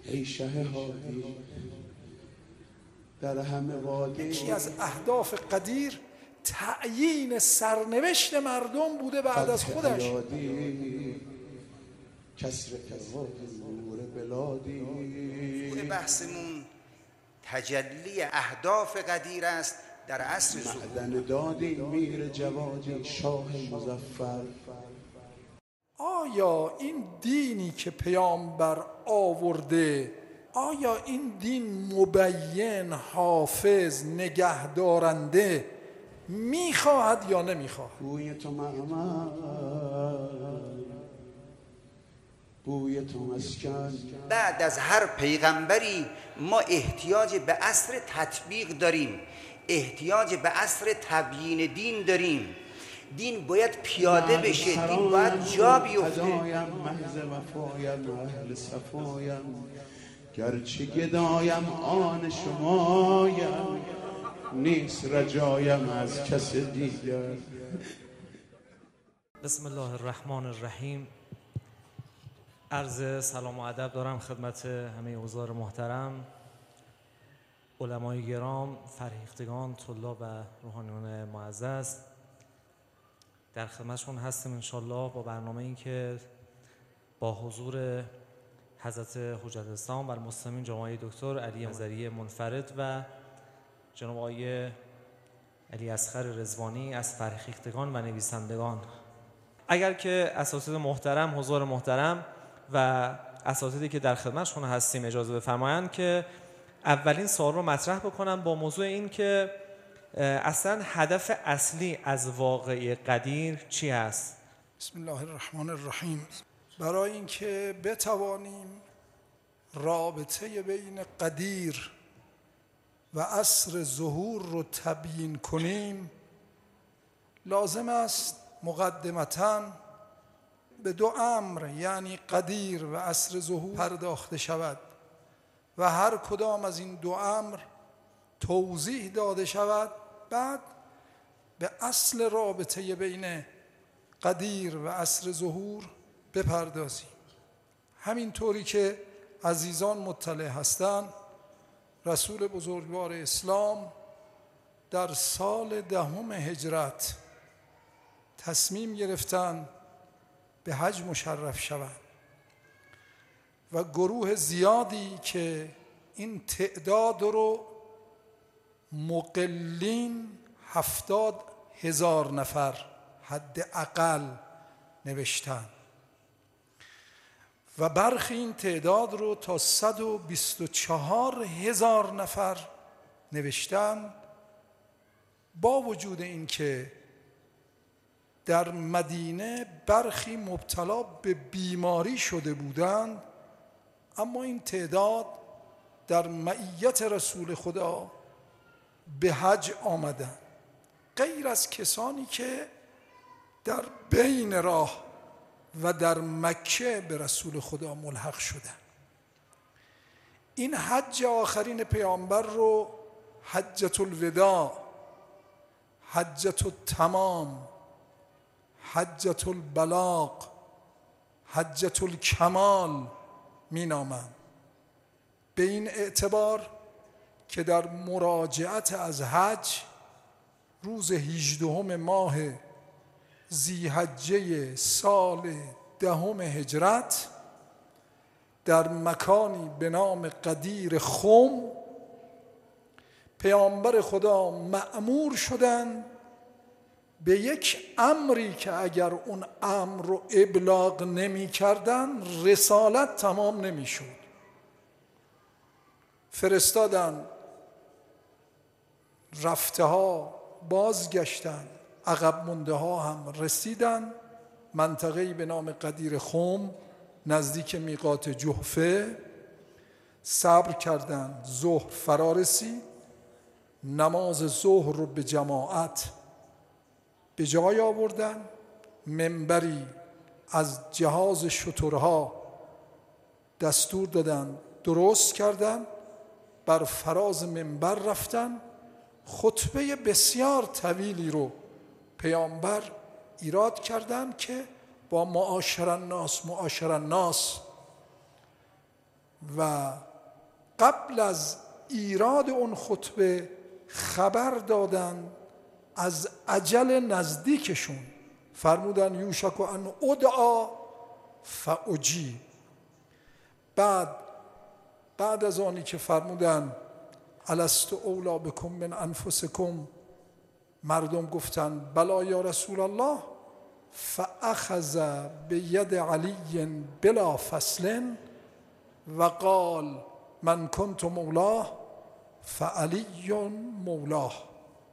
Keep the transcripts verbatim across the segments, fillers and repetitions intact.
ای شه هادی در همه وادی. یکی از اهداف قدیر تعیین سرنوشت مردم بوده بعد از خودش. کسر نور بلادی. بحثمون تجلی اهداف قدیر است در عصر ظهور. معدن دادی میر جوادی شاه مظفر. آیا این دینی که پیامبر آورده، آیا این دین مبین، حافظ، نگهدارنده میخواهد یا نمیخواهد؟ بوی تو معمر، بوی تو مسکن. بعد از هر پیغمبری ما احتیاج به عصر تطبیق داریم، احتیاج به عصر تبیین دین داریم. دین باید پیاده بشه، دین باید جا بیفته. محض وفایم اهل صفایم، گرچه گدایم آن شمایم، نیست رجایم از کس دیگر. بسم الله الرحمن الرحیم. عرض سلام و ادب دارم خدمت همه حضار محترم، علمای گرام، فرهیختگان، طلاب و روحانیون معزز. در خدمتشون هستیم انشالله با برنامه این که با حضور حضرت حجت الاسلام و المسلمین جناب دکتر علی نظری منفرد و جناب آقای علی اصغر رضوانی از فرهیختگان و نویسندگان. اگر که اساتید محترم، حضار محترم و اساتیدی که در خدمتشون هستیم اجازه بفرمایند که اولین سوال رو مطرح بکنم با موضوع این که اصلا هدف اصلی از واقعه قدیر چی هست؟ بسم الله الرحمن الرحیم. برای اینکه بتوانیم رابطه بین قدیر و عصر ظهور رو تبیین کنیم، لازم است مقدمتاً به دو امر یعنی قدیر و عصر ظهور پرداخته شود و هر کدام از این دو امر توضیح داده شود، بعد به اصل رابطه بین قدیر و عصر ظهور بپردازیم. همینطوری که عزیزان مطلع هستند، رسول بزرگوار اسلام در سال دهم هجرت تصمیم گرفتند به حج مشرف شوند و گروه زیادی که این تعداد رو مقلین هفتاد هزار نفر حداقل نوشتن و برخی این تعداد رو تا صد و بیست و چهار هزار نفر نوشتن. با وجود این که در مدینه برخی مبتلا به بیماری شده بودند، اما این تعداد در معیت رسول خدا به حج آمدند، غیر از کسانی که در بین راه و در مکه به رسول خدا ملحق شدند. این حج آخرین پیامبر رو حجت الوداع، حجت التمام، حجت البلاغ، حجت الکمال می نامند، به این اعتبار که در مراجعت از حج روز هجدهم ماه ذی‌حجه سال دهم هجرت در مکانی به نام قدیر خم پیامبر خدا مأمور شدند به یک امری که اگر اون امر رو ابلاغ نمی کردن رسالت تمام نمی شد. فرستادن، رفته ها بازگشتن، عقب مونده ها هم رسیدن منطقه‌ای به نام قدیر خم نزدیک میقات جحفه. صبر کردند، ظهر فرا رسید، نماز ظهر رو به جماعت به جای آوردن، منبری از جهاز شترها دستور دادن درست کردن، بر فراز منبر رفتن، خطبه بسیار طویلی رو پیامبر ایراد کردن که با معاشر الناس معاشر الناس و قبل از ایراد اون خطبه خبر دادن از اجل نزدیکشون، فرمودن یوشک ان ادعا فاجیب. بعد بعد از آنی که فرمودن الست اولی بکم من انفسکم، مردم گفتن بلا یا رسول الله، فاخذ بید علی بلا فصل و قال من کنت مولاه فعلی مولاه.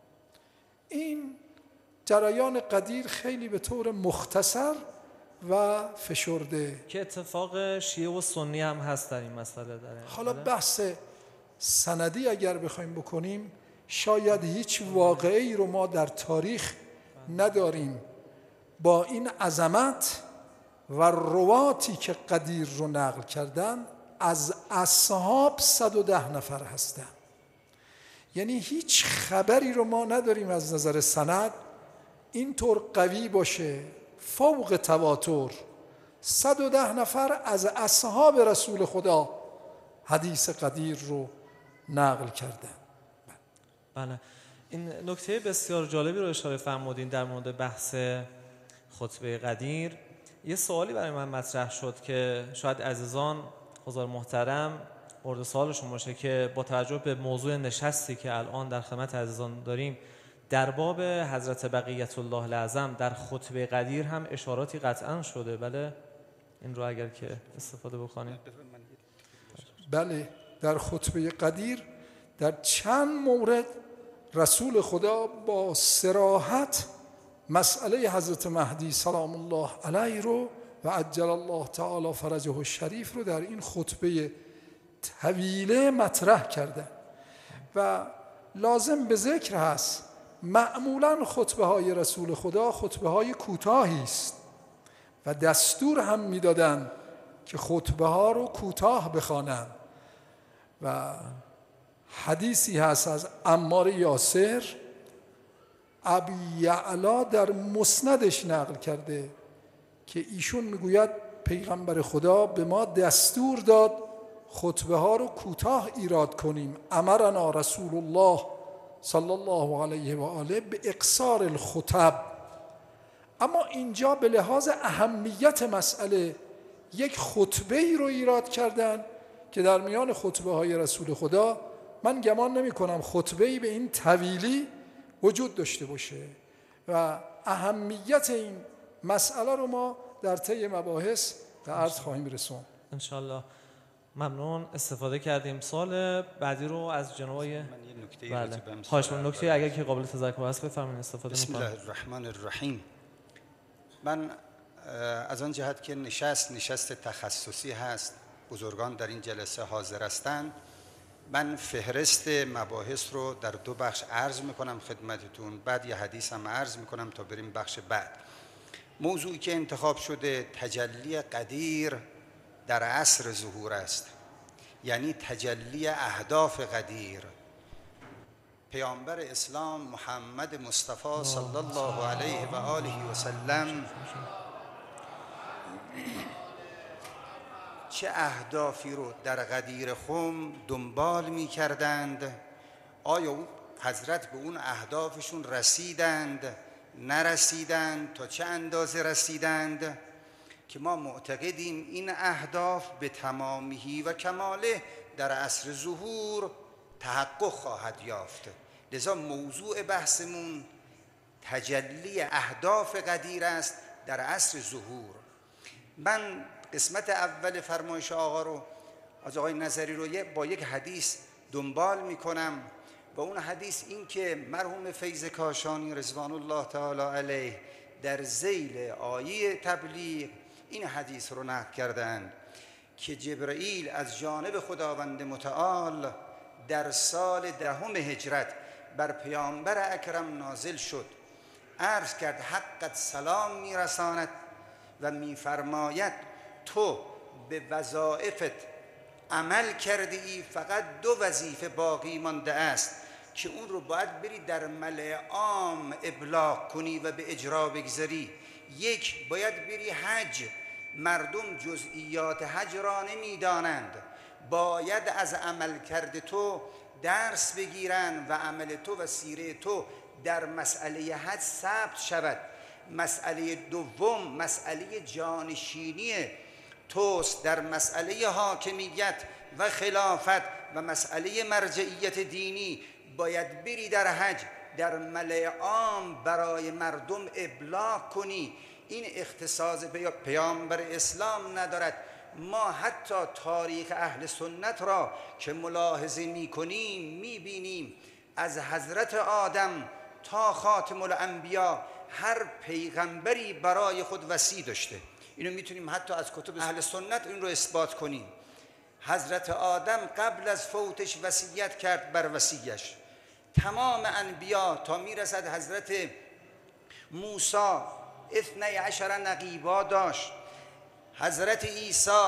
این جریان قدیر خیلی به طور مختصر و فشرده که اتفاق شیعه و سنی هم هست در این مسئله داره. حالا بحث سندی اگر بخوایم بکنیم، شاید هیچ واقعی رو ما در تاریخ نداریم با این عظمت و رواتی که قدیر رو نقل کردن از اصحاب صد و ده نفر هستن. یعنی هیچ خبری رو ما نداریم از نظر سند اینطور قوی باشه فوق تواتر صد و ده نفر از اصحاب رسول خدا حدیث قدیر رو نقل کردن. بله، این نکته بسیار جالبی رو اشاره فرمودین در مورد بحث خطبه قدیر. یه سوالی برای من مطرح شد که شاید عزیزان حضار محترم مورد سوالشون باشه که با توجه به موضوع نشستی که الان در خدمت عزیزان داریم، در باب حضرت بقیت الله الاعظم در خطبه قدیر هم اشاراتی قطعا شده. بله، این رو اگر که استفاده بکنیم. بله، در خطبه قدیر در چند مورد رسول خدا با صراحت مسئله حضرت مهدی سلام الله علیه رو و عجل الله تعالی فرجه الشریف رو در این خطبه طویله مطرح کردن. و لازم به ذکر هست معمولا خطبه های رسول خدا خطبه های کوتاهی است و دستور هم میدادن که خطبه ها رو کوتاه بخوانند. و حدیثی هست از عمار یاسر، ابی یعلا در مسندش نقل کرده که ایشون میگوید پیغمبر خدا به ما دستور داد خطبه ها رو کوتاه ایراد کنیم. امرنا رسول الله صلی الله علیه و آله به اقصار الخطب. اما اینجا به لحاظ اهمیت مسئله یک خطبه ای رو ایراد کردن که در میان خطبه های رسول خدا من گمان نمی کنم خطبه ای به این طویلی وجود داشته باشه و اهمیت این مسئله رو ما در طی مباحث در عرض خواهیم رسوند انشالله. ممنون، استفاده کردیم. سوال بعدی رو از جناب آقای بله خواهش می‌کنم نکته اگر که قابل تذکر هست بفرمایید استفاده بسم می‌کنم. الله الرحمن الرحیم. من از آن جهت که نشست نشست تخصصی هست، بزرگان در این جلسه حاضر هستند، من فهرست مباحث رو در دو بخش عرض میکنم خدمتتون، بعد یه حدیث هم عرض میکنم تا بریم بخش بعد. موضوعی که انتخاب شده تجلی قدیر در عصر ظهور است، یعنی تجلی اهداف قدیر. پیامبر اسلام محمد مصطفی صلی الله علیه و آله و سلم چه اهدافی رو در قدیر خم دنبال می کردند؟ آیا حضرت به اون اهدافشون رسیدند؟ نرسیدند؟ تا چه اندازه رسیدند؟ که ما معتقدیم این اهداف به تمامی و کماله در عصر ظهور تحقق خواهد یافت. لذا موضوع بحثمون تجلی اهداف قدیر است در عصر ظهور. من قسمت اول فرمایش آقا رو از آقای نظری رو با یک حدیث دنبال میکنم و اون حدیث این که مرحوم فیض کاشانی رضوان الله تعالی علیه در ذیل آیه تبلیغ این حدیث رو نقل کردند که جبرئیل از جانب خداوند متعال در سال دهم هجرت بر پیامبر اکرم نازل شد، عرض کرد حقت سلام میرساند و میفرماید تو به وظایفت عمل کرده ای، فقط دو وظیفه باقی مانده است که اون رو باید بری در ملأ عام ابلاغ کنی و به اجرا بگذاری. یک، باید بری حج، مردم جزئیات حج را نمیدانند. باید از عمل کرده تو درس بگیرن و عمل تو و سیره تو در مسئله حج ثبت شود. مسئله دوم مسئله جانشینی توست در مسئله حاکمیت و خلافت و مسئله مرجعیت دینی. باید بری در حج در ملأ عام برای مردم ابلاغ کنی. این اختصاص پیامبر اسلام ندارد. ما حتی تاریخ اهل سنت را که ملاحظه می کنیم می بینیم از حضرت آدم تا خاتم الانبیا هر پیغمبری برای خود وصی داشته. اینو میتونیم حتی از کتب اهل سنت این رو اثبات کنیم. حضرت آدم قبل از فوتش وصیت کرد بر وصیش. تمام انبیا تا میرسد حضرت موسی اثنی عشر نقیبا داشت، حضرت عیسی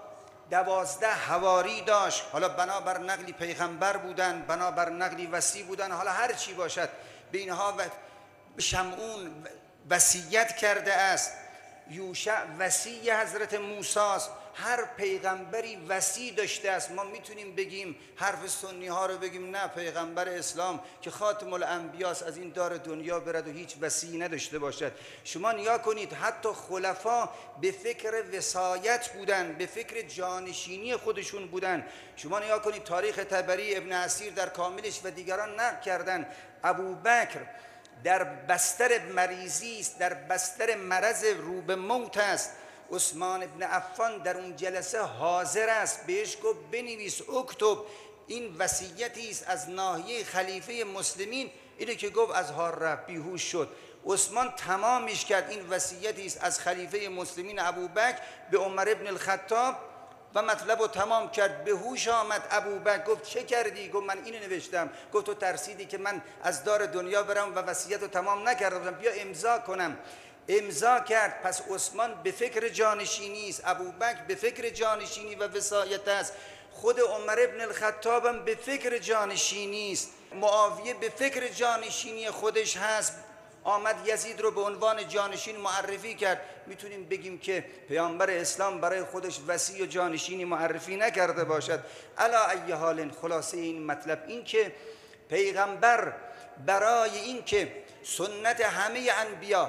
دوازده حواری داشت. حالا بنابر نقلی پیغمبر بودن، بنابر نقلی وصی بودن، حالا هر چی باشد به اینها و شمعون وصیت کرده است. یوشع وصی حضرت موسی است. هر پیغمبری وصی داشته است. ما میتونیم بگیم حرف سنی ها رو بگیم نه، پیغمبر اسلام که خاتم الانبیا است از این دار دنیا برد و هیچ وصی نداشته باشد. شما نیا کنید حتی خلفا به فکر وصایت بودن، به فکر جانشینی خودشون بودن. شما نیا کنید تاریخ طبری ابن اسیر در کاملش و دیگران نقل کردن ابوبکر در بستر مریضی است، در بستر مرض رو به موت است. عثمان ابن عفان در اون جلسه حاضر است، بهش گفت بنویس اکتب، این وصیتی است از ناحیه خلیفه مسلمین. اینه که گفت از حال رفت بیهوش شد. عثمان تمامش کرد. این وصیتی است از خلیفه مسلمین ابوبکر به عمر ابن الخطاب و مطلب رو تمام کرد. به هوش آمد ابوبکر گفت چه کردی؟ گفت من اینو نوشتم. گفت تو ترسیدی که من از دار دنیا برم و وصیت رو تمام نکردم، بیا امضا کنم. امضا کرد. پس عثمان به فکر جانشینی است، ابوبکر به فکر جانشینی و وصایت است، خود عمر ابن الخطاب هم به فکر جانشینی است، معاویه به فکر جانشینی خودش هست. آمد یزید رو به عنوان جانشین معرفی کرد. میتونیم بگیم که پیامبر اسلام برای خودش وصی و جانشینی معرفی نکرده باشد. علی ای حال خلاصه این مطلب این که پیغمبر برای این که سنت همه انبیا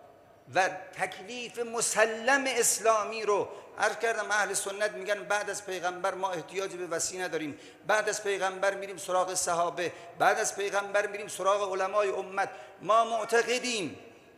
و تکلیف مسلم اسلامی رو عرض کردم، اهل سنت میگن بعد از پیغمبر ما احتیاج به وصی نداریم، بعد از پیغمبر میریم سراغ صحابه، بعد از پیغمبر میریم سراغ علمای امت. ما معتقدیم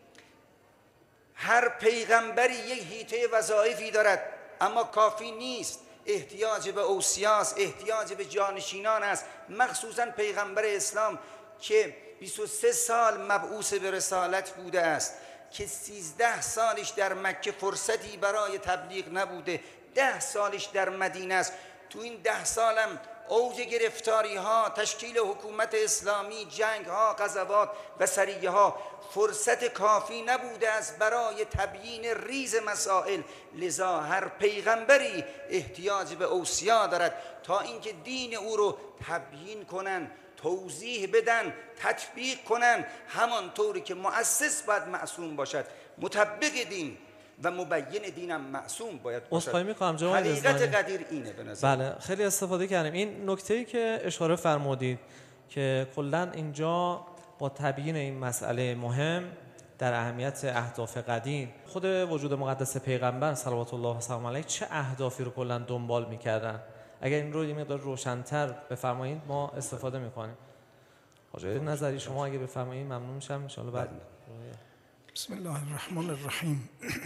هر پیغمبری یک حیطه وظایفی دارد اما کافی نیست. احتیاج به اوصیاست، احتیاج به جانشینان است. مخصوصا پیغمبر اسلام که بیست و سه سال مبعوث به رسالت بوده است، که سیزده سالش در مکه فرصتی برای تبلیغ نبوده، ده سالش در مدینه است. تو این ده سالم اوج گرفتاری ها، تشکیل حکومت اسلامی، جنگ ها، غزوات و سریه ها، فرصت کافی نبوده است برای تبیین ریز مسائل. لذا هر پیغمبری احتیاج به اوصیا دارد تا اینکه دین او رو تبیین کنن، توضیح بدن، تطبیق کنن، همانطوری که مؤسس باید معصوم باشد، مطبق دین و مبین دینم معصوم باید باشد. عذرخواهی می‌کنم جناب حقیقت قدیر اینه به نظر. بله خیلی استفاده کردیم. این نکته‌ای که اشاره فرمودید که کلاً اینجا با تبیین این مسئله مهم در اهمیت اهداف قدیم، خود وجود مقدس پیغمبر صلوات الله و سلام علیه چه اهدافی رو کلاً دنبال می‌کردن؟ اگر این رو یه مقدار روشن‌تر بفرمایید ما استفاده می‌کنیم. حاجی نظری شما اگه بفرمایید ممنون میشم ان شاء الله. بعد بسم الله الرحمن الرحیم.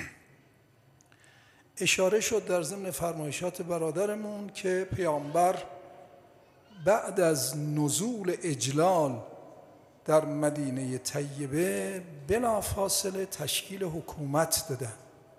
اشاره شد در ضمن فرمایشات برادرمون که پیامبر بعد از نزول اجلال در مدینه طیبه بلافاصله تشکیل حکومت دادن،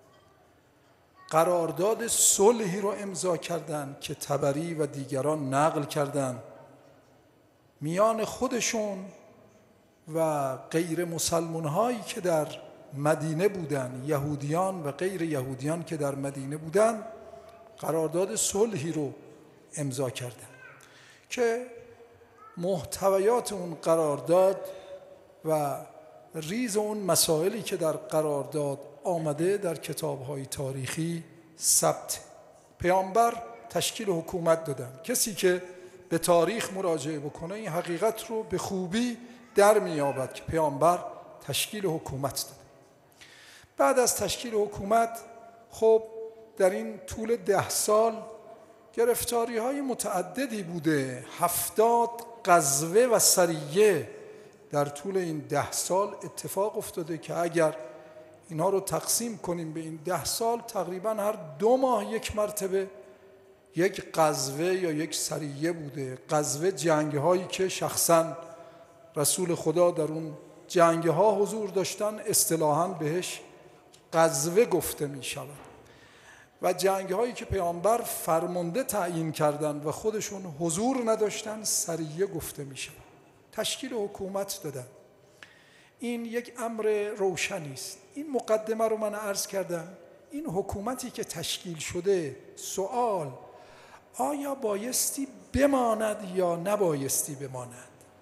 قرارداد صلحی رو امضا کردند که طبری و دیگران نقل کردند میان خودشون و غیر مسلمان هایی که در مدینه بودن، یهودیان و غیر یهودیان که در مدینه بودن، قرارداد صلحی رو امضا کردند که محتویات اون قرارداد و ریز اون مسائلی که در قرارداد آمده در کتاب‌های تاریخی ثبت. پیامبر تشکیل حکومت دادن. کسی که به تاریخ مراجعه بکنه این حقیقت رو به خوبی در می‌یابد که پیامبر تشکیل حکومت داد. بعد از تشکیل حکومت خب در این طول ده سال گرفتاری های متعددی بوده. هفتاد غزوه و سریه در طول این ده سال اتفاق افتاده که اگر اینا رو تقسیم کنیم به این ده سال تقریبا هر دو ماه یک مرتبه یک غزوه یا یک سریه بوده. غزوه جنگ هایی که شخصا رسول خدا در اون جنگ ها حضور داشتن اصطلاحاً بهش غزوه گفته می شود و جنگ هایی که پیامبر فرمانده تعیین کردند و خودشون حضور نداشتن سریه گفته می شود. تشکیل حکومت دادن، این یک امر روشنی است. این مقدمه رو من عرض کردم. این حکومتی که تشکیل شده، سوال آیا بایستی بماند یا نبایستی بماند؟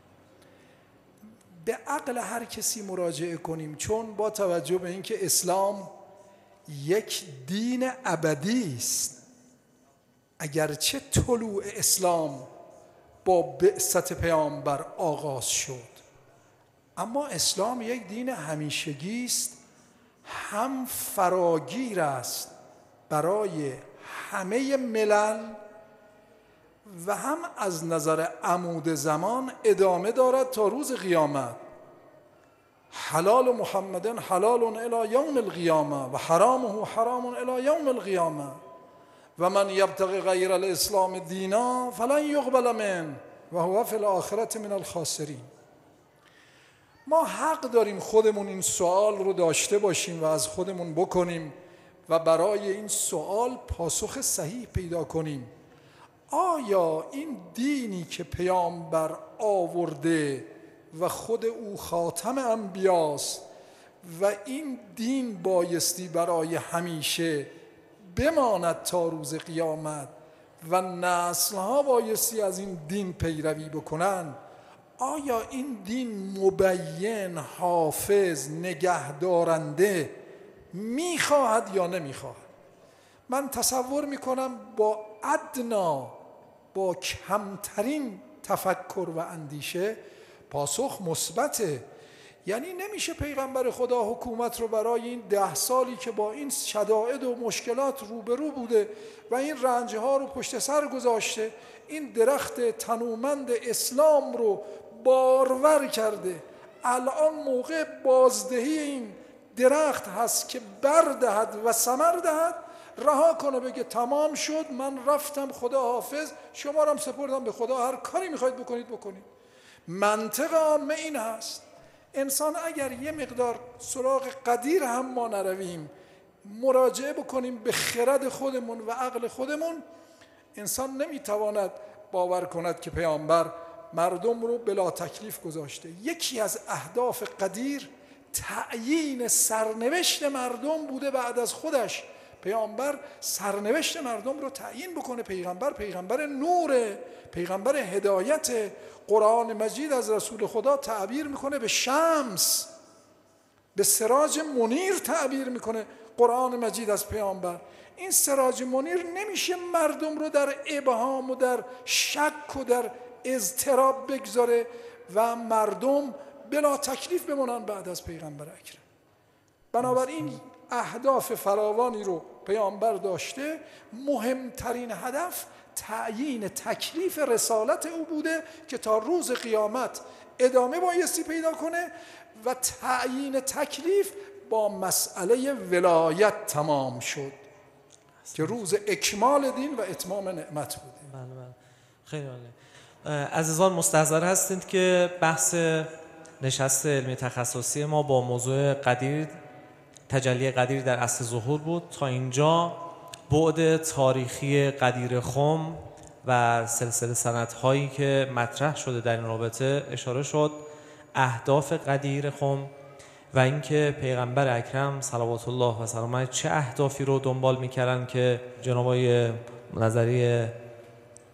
به عقل هر کسی مراجعه کنیم، چون با توجه به اینکه اسلام یک دین ابدی است، اگرچه طلوع اسلام با بعثت پیامبر آغاز شد، اما اسلام یک دین همیشگی است، هم فراگیر است برای همه ملل و هم از نظر عمود زمان ادامه دارد تا روز قیامت. حلال محمد حلال الی یوم القیامه و حرامه حرام الی یوم القیامه و من یبتغی غیر الاسلام دینا فلن یقبل منه و هو فی الاخره من الخاسرین. ما حق داریم خودمون این سوال رو داشته باشیم و از خودمون بکنیم و برای این سوال پاسخ صحیح پیدا کنیم. آیا این دینی که پیامبر آورده و خود او خاتم انبیاست و این دین بایستی برای همیشه بماند تا روز قیامت و نسل‌ها بایستی از این دین پیروی بکنن، آیا این دین مبین، حافظ، نگهدارنده میخواهد یا نمیخواهد؟ من تصور میکنم با ادنا، با کمترین تفکر و اندیشه پاسخ مثبته. یعنی نمیشه پیغمبر خدا حکومت رو برای این ده سالی که با این شدائد و مشکلات روبرو بوده و این رنجها رو پشت سر گذاشته، این درخت تنومند اسلام رو بارور کرده، الان موقع بازدهی این درخت هست که بردهد و ثمر دهد، رها کنه بگه تمام شد، من رفتم، خدا حافظ، شما رو هم سپردم به خدا، هر کاری میخواید بکنید بکنید. منطق عامه این هست. انسان اگر یه مقدار سراغ قدیر هم ما نرویم، مراجعه بکنیم به خرد خودمون و عقل خودمون، انسان نمیتواند باور کند که پیامبر مردم رو بلا تکلیف گذاشته. یکی از اهداف قدیر تعیین سرنوشت مردم بوده بعد از خودش. پیامبر سرنوشت مردم رو تعیین بکنه. پیغمبر پیغمبر نوره، پیغمبر هدایت. قرآن مجید از رسول خدا تعبیر میکنه به شمس، به سراج منیر تعبیر میکنه قرآن مجید از پیامبر. این سراج منیر نمیشه مردم رو در ابهام و در شک و در اضطراب بگذاره و مردم بلا تکلیف بمونن بعد از پیغمبر اکرم. بنابراین اهداف فراوانی رو پیامبر داشته. مهمترین هدف تعیین تکلیف رسالت او بوده که تا روز قیامت ادامه بایستی پیدا کنه و تعیین تکلیف با مسئله ولایت تمام شد که روز اکمال دین و اتمام نعمت بوده. بله بله خیلی عالی. عزیزان مستحضر هستید که بحث نشست علمی تخصصی ما با موضوع قدیر، تجلی قدیر در عصر ظهور بود. تا اینجا بعد تاریخی قدیر خم و سلسله سندهایی که مطرح شده در این رابطه اشاره شد، اهداف قدیر خم و اینکه پیغمبر اکرم صلوات الله و سلام علیه چه اهدافی رو دنبال می‌کردن که جناب آقای نظری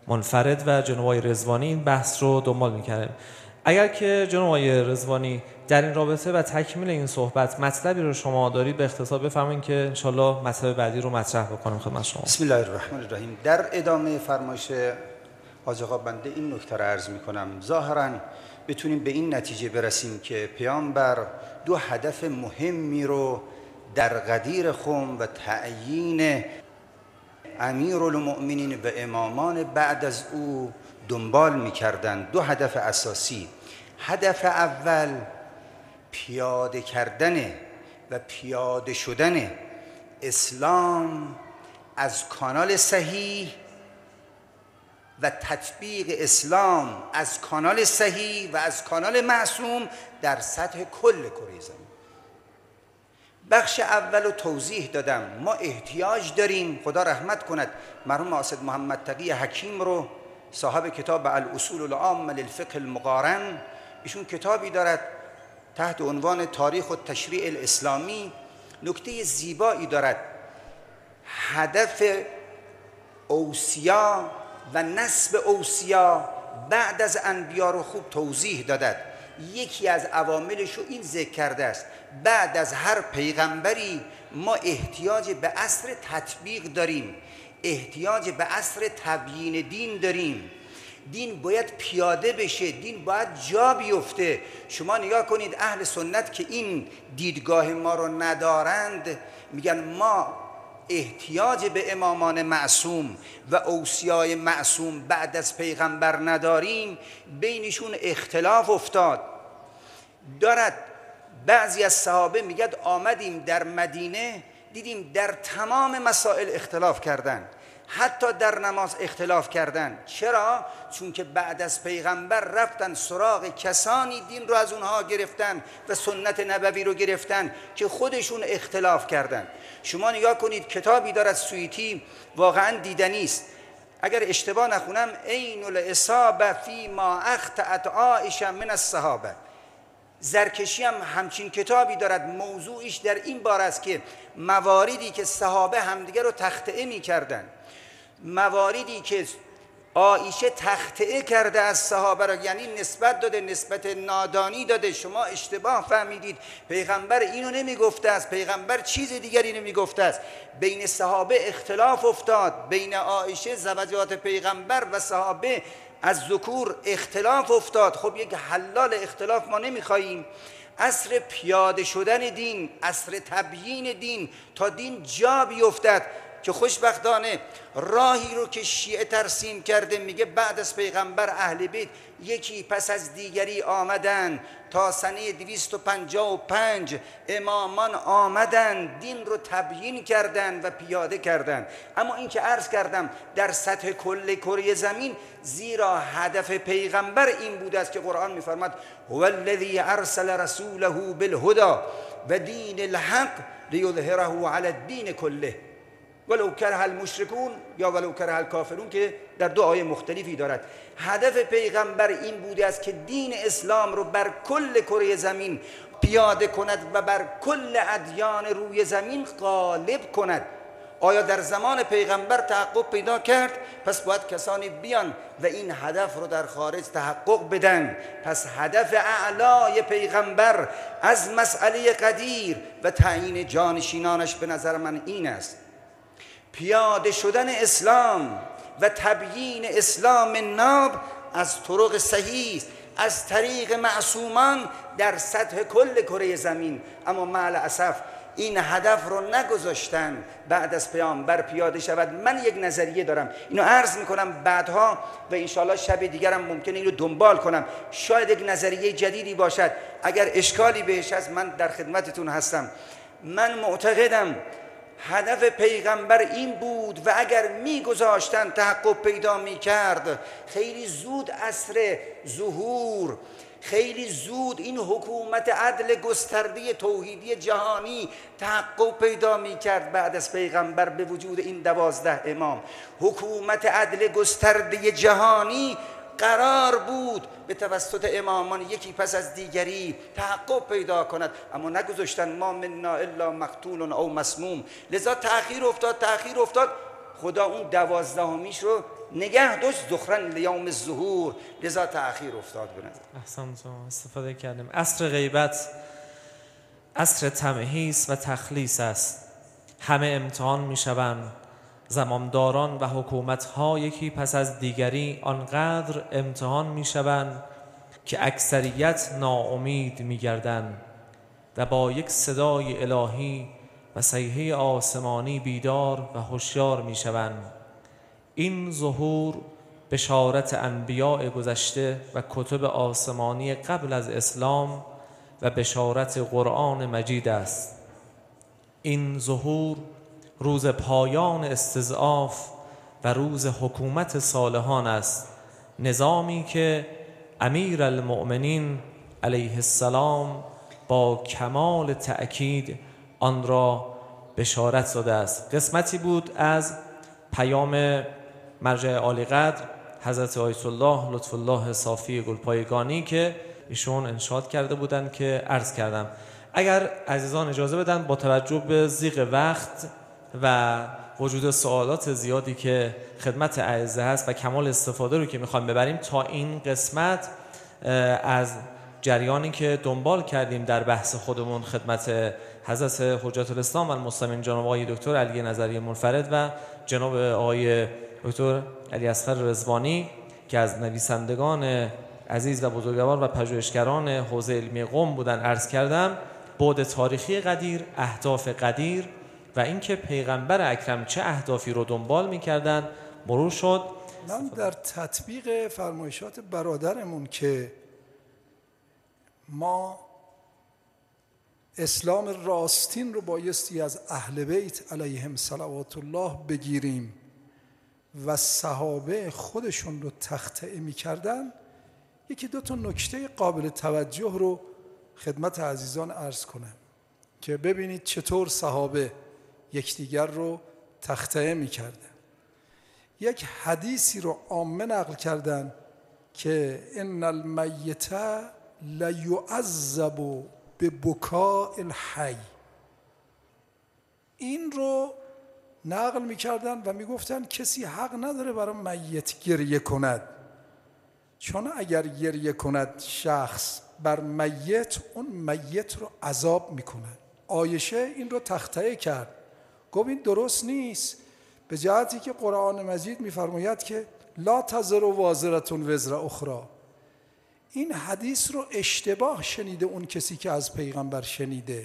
منفرد و جناب آقای رضوانی این بحث رو دنبال می‌کردن. اگر که جناب آقای رضوانی در این رابطه و تکمیل این صحبت مطلبی رو شما دارید به اختصار بفرمایید که انشالله مطلب بعدی رو مطرح بکنم خدمت شما. بسم الله الرحمن الرحیم. در ادامه فرمایش حاج آقا بنده این نکته را عرض میکنم. ظاهراً بتونیم به این نتیجه برسیم که پیامبر دو هدف مهمی رو در غدیر خم و تعیین امیرالمؤمنین و امامان بعد از او دنبال میکردن. دو هدف اساسی. هدف اول پیاده کردن و پیاده شدن اسلام از کانال صحیح و تطبیق اسلام از کانال صحیح و از کانال معصوم در سطح کل کره زمین. بخش اول رو توضیح دادم. ما احتیاج داریم، خدا رحمت کند مرحوم اسد محمد تقی حکیم رو، صاحب کتاب الاصول العامه للفقه المقارن، ایشون کتابی دارد تحت عنوان تاریخ و تشریع الاسلامی. نکته زیبایی دارد. هدف اوصیا و نسب اوصیا بعد از انبیا رو خوب توضیح دادد. یکی از عواملش رو این ذکر کرده است: بعد از هر پیغمبری ما احتیاج به عصر تطبیق داریم، احتیاج به عصر تبیین دین داریم. دین باید پیاده بشه، دین باید جا بیفته. شما نگاه کنید اهل سنت که این دیدگاه ما رو ندارند، میگن ما احتیاج به امامان معصوم و اوصیای معصوم بعد از پیغمبر نداریم. بینشون اختلاف افتاد دارد. بعضی از صحابه میگد آمدیم در مدینه دیدیم در تمام مسائل اختلاف کردن، حتی در نماز اختلاف کردن. چرا؟ چون که بعد از پیغمبر رفتن سراغ کسانی دین رو از اونها گرفتن و سنت نبوی رو گرفتن که خودشون اختلاف کردن. شما نگاه کنید کتابی دارد سویتی، واقعا دیدنی است. اگر اشتباه نخونم عین الاصابه فی ما اخطأت عائشه من الصحابه. زرکشی هم همچین کتابی دارد، موضوعش در این باره است که مواردی که صحابه همدیگه رو تخطئه می کردن، مواردی که عایشه تخطئه کرده از صحابه را، یعنی نسبت داده، نسبت نادانی داده، شما اشتباه فهمیدید، پیغمبر اینو نمی گفته است، پیغمبر چیز دیگری نمی گفته است. بین صحابه اختلاف افتاد، بین عایشه زوجات پیغمبر و صحابه از ذکور اختلاف افتاد. خب یک حلال اختلاف ما نمیخواییم. عصر پیاده شدن دین، عصر تبیین دین تا دین جا بیفتد، که خوشبختانه راهی رو که شیعه ترسیم کرده، میگه بعد از پیغمبر اهل بیت یکی پس از دیگری آمدن تا سنه دویست و پنجاه و پنج امامان آمدن دین رو تبیین کردن و پیاده کردن. اما این که عرض کردم در سطح کل کره زمین، زیرا هدف پیغمبر این بوده است که قرآن میفرماد هو الذی ارسل رسوله بالهدى و دین الحق لیظهره علی الدین کله ولو کره المشرکون یا ولو کره الکافرون، که در دو آیه مختلفی دارد. هدف پیغمبر این بوده است که دین اسلام رو بر کل کره زمین پیاده کند و بر کل ادیان روی زمین غالب کند. آیا در زمان پیغمبر تحقق پیدا کرد؟ پس باید کسانی بیان و این هدف رو در خارج تحقق بدن. پس هدف اعلای پیغمبر از مسئله قدیر و تعیین جانشینانش به نظر من این است: پیاده شدن اسلام و تبیین اسلام ناب از طرق صحیح، از طریق معصومان در سطح کل کره زمین. اما مع الاسف این هدف رو نگذاشتن بعد از پیامبر پیاده شود. من یک نظریه دارم، اینو عرض میکنم بعدها و انشالله شب دیگرم ممکنه اینو دنبال کنم، شاید یک نظریه جدیدی باشد. اگر اشکالی بهش هست من در خدمتتون هستم. من معتقدم هدف پیغمبر این بود و اگر میگذاشتن تحقق پیدا میکرد، خیلی زود عصر ظهور، خیلی زود این حکومت عدل گسترده توحیدی جهانی تحقق پیدا میکرد. بعد از پیغمبر به وجود این دوازده امام، حکومت عدل گسترده جهانی قرار بود به توسط امامان یکی پس از دیگری تحقق پیدا کند. اما نگذاشتن ما منا الا مقتول او مسموم. لذا تأخیر افتاد تأخیر افتاد خدا اون دوازدهمیش رو نگه داشت ذخرن لیوم الظهور، لذا تأخیر افتاد. به نظر احسنتم، استفاده کردیم. عصر غیبت عصر تمحیص و تخلیص است. همه امتحان می شوند. زمامداران و حکومت‌ها یکی پس از دیگری آنقدر امتحان می شوند که اکثریت ناامید می گردند و با یک صدای الهی و صیحه آسمانی بیدار و هوشیار می شوند. این ظهور بشارت انبیاء گذشته و کتب آسمانی قبل از اسلام و بشارت قرآن مجید است. این ظهور روز پایان استضعاف و روز حکومت صالحان است، نظامی که امیر المؤمنین علیه السلام با کمال تأکید آن را بشارت داده است. قسمتی بود از پیام مرجع عالی قدر حضرت آیت الله لطف الله صافی گلپایگانی که ایشون انشاد کرده بودند که عرض کردم. اگر عزیزان اجازه بدن با توجه به ضیق وقت و وجود سوالات زیادی که خدمت اعزه هست و کمال استفاده رو که میخوایم ببریم، تا این قسمت از جریانی که دنبال کردیم در بحث خودمون خدمت حضرت حجت الاسلام و المسلمین جناب آقای دکتر علی نظری منفرد و جناب آقای دکتر علی اصغر رضوانی که از نویسندگان عزیز و بزرگوار و پژوهشگران حوزه علمی قم بودن عرض کردم، بعد تاریخی قدیر، اهداف قدیر و اینکه پیغمبر اکرم چه اهدافی رو دنبال می‌کردن مرور شد. من در تطبیق فرمایشات برادرمون که ما اسلام راستین رو بایستی از اهل بیت علیهم صلوات الله بگیریم و صحابه خودشون رو تخطئه می‌کردن، یکی دو تا نکته قابل توجه رو خدمت عزیزان عرض کنم که ببینید چطور صحابه یکدیگر رو تخطئه می‌کردن. یک حدیثی رو عامه نقل کردن که ان المیت لیعذب ببکاء الحی. این رو نقل می‌کردن و میگفتن کسی حق نداره برای میت گریه کند، چون اگر گریه کند شخص بر میت، اون میت رو عذاب میکنه. عایشه این رو تخطئه کرد، گفت این درست نیست، به جهتی که قرآن مجید میفرماید که لا تزر وازرة وزر اخرى. این حدیث رو اشتباه شنیده اون کسی که از پیغمبر شنیده.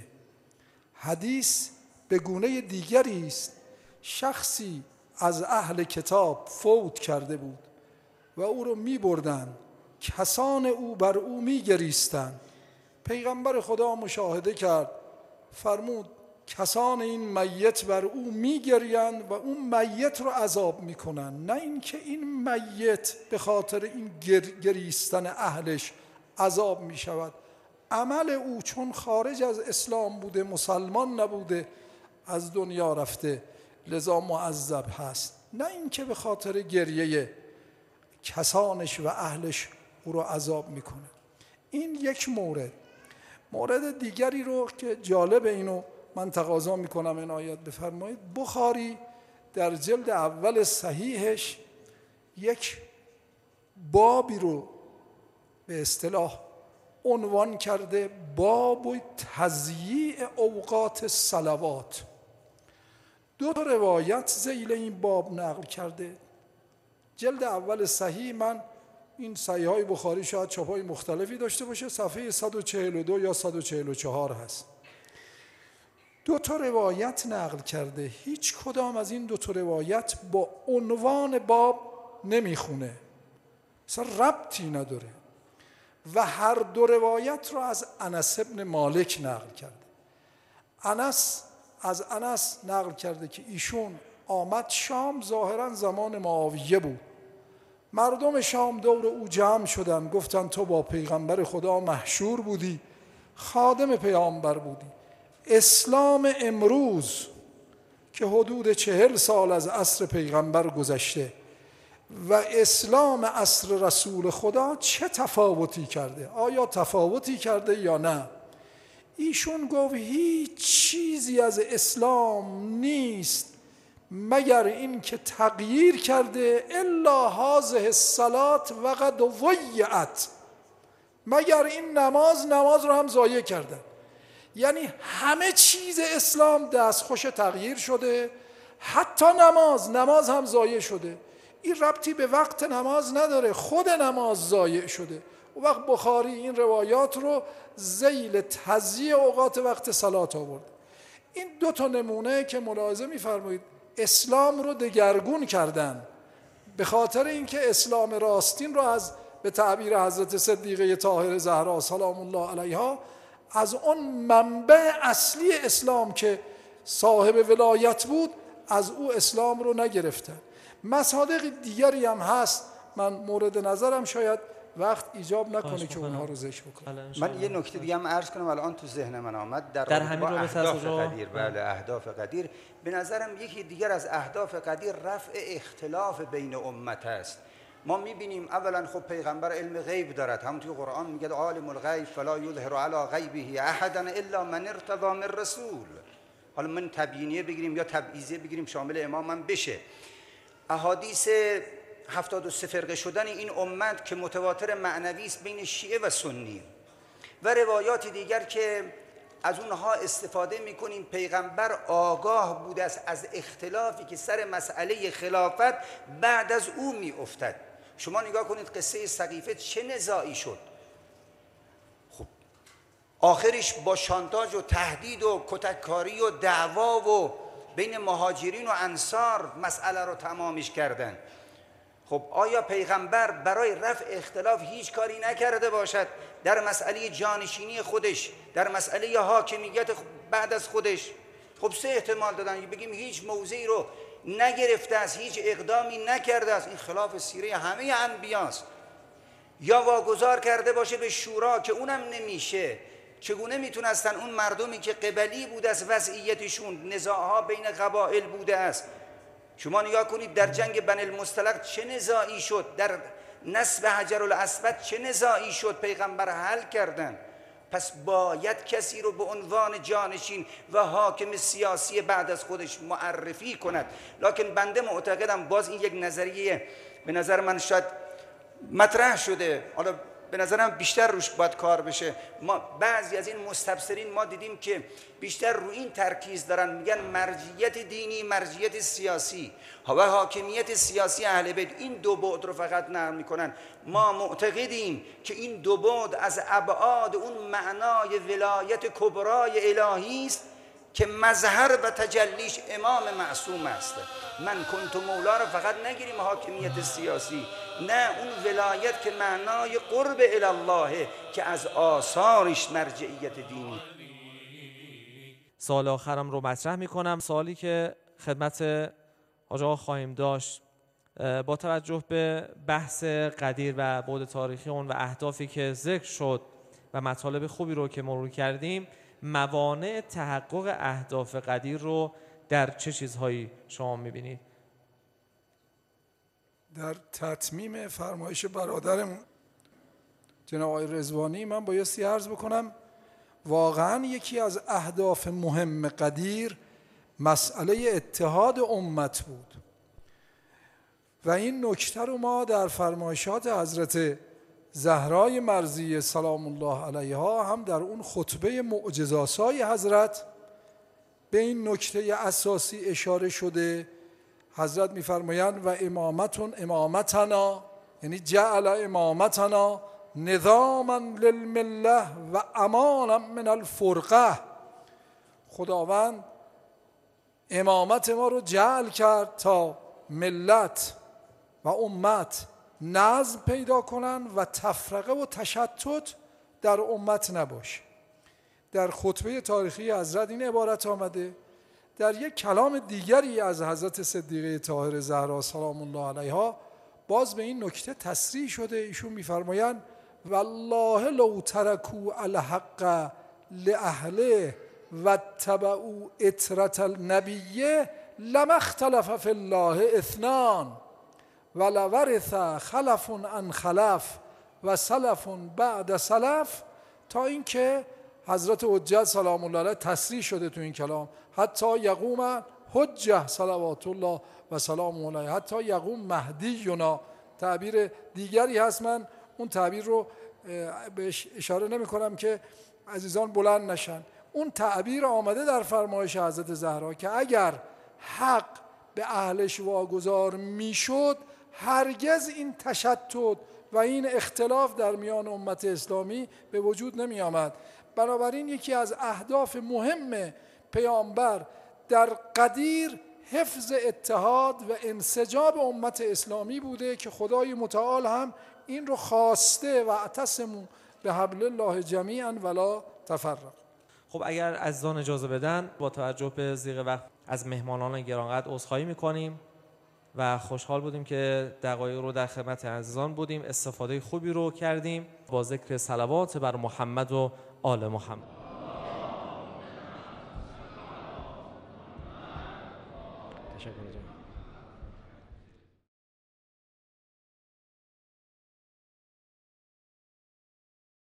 حدیث به گونه دیگری است. شخصی از اهل کتاب فوت کرده بود و او رو می بردن، کسان او بر او می گریستن. پیغمبر خدا مشاهده کرد، فرمود کسان این میت بر او می گریند و اون میت رو عذاب می کنن، نه اینکه این میت به خاطر این گر گریستن اهلش عذاب می شود. عمل او چون خارج از اسلام بوده، مسلمان نبوده، از دنیا رفته، لذا معذب هست، نه اینکه به خاطر گریه کسانش و اهلش او رو عذاب میکنه. این یک مورد. مورد دیگری رو که جالب، اینو من تقاضا میکنم عنایت بفرمایید، بخاری در جلد اول صحیحش یک بابی رو به اصطلاح عنوان کرده، باب تضییع اوقات الصلوات. دو تا روایت ذیل این باب نقل کرده. جلد اول صحیح، من این صحیح های بخاری شاید چاپای مختلفی داشته باشه، صفحه صد و چهل و دو یا صد و چهل و چهار هست. دو تا روایت نقل کرده، هیچ کدام از این دو تا روایت با عنوان باب نمیخونه، اصلا ربطی نداره و هر دو روایت رو از انس ابن مالک نقل کرده. انس از انس نقل کرده که ایشون آمد شام، ظاهرا زمان معاویه بود. مردم شام دور او جمع شدن، گفتن تو با پیغمبر خدا محشور بودی، خادم پیامبر بودی. اسلام امروز که حدود چهل سال از عصر پیغمبر گذشته و اسلام عصر رسول خدا چه تفاوتی کرده؟ آیا تفاوتی کرده یا نه؟ ایشون گفت هیچ چیزی از اسلام نیست مگر این که تغییر کرده الا هذه الصلات و قد ضیعت، مگر این نماز نماز رو هم ضایع کردن. یعنی همه چیز اسلام دستخوش تغییر شده، حتی نماز نماز هم ضایع شده. این ربطی به وقت نماز نداره، خود نماز ضایع شده. و وقت بخاری این روایات رو ذیل تضییع اوقات وقت صلات آورد. این دو تا نمونه که ملاحظه می‌فرمایید اسلام رو دگرگون کردن، به خاطر اینکه اسلام راستین رو از به تعبیر حضرت صدیقه طاهره زهرا سلام الله علیها از اون منبع اصلی اسلام که صاحب ولایت بود از او اسلام رو نگرفتن. مصادیق دیگری هم هست، من مورد نظرم شاید وقت ایجاب نکنه که اونها رو ذکر بکنم. من یه نکته دیگه هم عرض کنم الان تو ذهن من آمد در, در همین اهداف قدیر. بله اهداف قدیر به نظرم یکی دیگر از اهداف قدیر رفع اختلاف بین امت است. ما میبینیم اولا خب پیغمبر علم غیب دارد، همون توی قرآن میگه عالم الغیب فلا یظهر علی غیبه احدا الا من ارتضی من رسول. حالا من تبیینیه بگیریم یا تبعیضیه بگیریم شامل امام من بشه. احادیث هفتاد و سه فرقه شدن این امت که متواتر معنوی است بین شیعه و سنی و روایات دیگر که از اونها استفاده میکنیم. پیغمبر آگاه بوده است از اختلافی که سر مسئله خلافت بعد از او میافتد. شما نگاه کنید قصه سقیفه چه نزاعی شد، خب آخرش با شانتاج و تهدید و کتککاری و دعوا و بین مهاجرین و انصار مسئله رو تمامش کردن. خب آیا پیغمبر برای رفع اختلاف هیچ کاری نکرده باشد در مسئله جانشینی خودش، در مسئله حاکمیت بعد از خودش؟ خب سه احتمال دادن، بگیم هیچ موضعی رو نگرفته است، هیچ اقدامی نکرده است، این خلاف سیره همه انبیاست. یا واگذار کرده باشه به شورا که اونم نمیشه. چگونه میتونستن اون مردمی که قبلی بوده است وضعیتشون، نزاعها بین قبایل بوده است. شما نگاه کنید در جنگ بنی المصطلق چه نزاعی شد، در نصب حجر الاسود چه نزاعی شد، پیغمبر حل کردن. پس باید کسی رو به عنوان جانشین و حاکم سیاسی بعد از خودش معرفی کند. لکن بنده معتقدم باز این یک نظریه به نظر من شاید مطرح شده، حالا به نظرم بیشتر روش باید کار بشه. ما بعضی از این مستبصرین ما دیدیم که بیشتر روی این ترکیز دارن، میگن مرجعیت دینی، مرجعیت سیاسی و حاکمیت سیاسی اهل بیت، این دو بعد رو فقط نقل میکنن. ما معتقدیم که این دو بعد از ابعاد اون معنای ولایت کبرای الهی است که مظهر و تجلیش امام معصوم است. من کنت مولا رو فقط نگیریم حاکمیت سیاسی، نه، اون ولایت که معنای قرب الله که از آثارش مرجعیت دینی. سوال آخرم رو مطرح میکنم، سوالی که خدمت حاج آقا خواهیم داشت با توجه به بحث قدیر و بعد تاریخی اون و اهدافی که ذکر شد و مطالب خوبی رو که مرور کردیم، موانع تحقق اهداف قدیر رو در چه چیزهایی شما میبینید؟ در تتمیم فرمایش برادرمون جناب آقای رضوانی من بایستی عرض بکنم واقعا یکی از اهداف مهم قدیر مسئله اتحاد امت بود و این نکته رو ما در فرمایشات حضرت زهرای مرضیه سلام الله علیها هم در اون خطبه معجزه‌آسای حضرت به این نکته اساسی اشاره شده. حضرت می‌فرمایند و امامتون امامتنا، یعنی جعل امامتنا نظاما للمله و امانا من الفرقه. خداوند امامت ما رو جعل کرد تا ملت و امت نظم پیدا کنن و تفرقه و تشتت در امت نباشه. در خطبه تاریخی حضرت این عبارت آمده. در یک کلام دیگری از حضرت صدیقه طاهره زهرا سلام الله علیها باز به این نکته تصریح شده. ایشون می‌فرمایند والله لو ترکوا الحق لاهله واتبعوا اطرة النبیه لما اختلف فی الله اثنان ولورث خلف عن خلف و سلف بعد سلف، تا اینکه حضرت حجت سلام الله علیه تصریح شده تو این کلام حتی یقوم حجه صلوات الله و سلام علیه، حتی یقوم مهدینا. تعبیر دیگری هست، من اون تعبیر رو بهش اشاره نمی کنم که عزیزان بلند نشن. اون تعبیر آمده در فرمایش حضرت زهرا که اگر حق به اهلش واگذار میشد هرگز این تشتت و این اختلاف در میان امت اسلامی به وجود نمی آمد. بنابراین یکی از اهداف مهم پیامبر در قدیر حفظ اتحاد و انسجام امت اسلامی بوده که خدای متعال هم این رو خواسته و اعتصموا بحبل الله جمیعا ولا تفرقوا. خب اگر عزیزان اجازه بدن، با توجه به ضیق وقت از مهمانان گرانقدر عذرخواهی می‌کنیم و خوشحال بودیم که دقایق رو در خدمت عزیزان بودیم، استفاده خوبی رو کردیم با ذکر صلوات بر محمد و آل محمد. تشکر.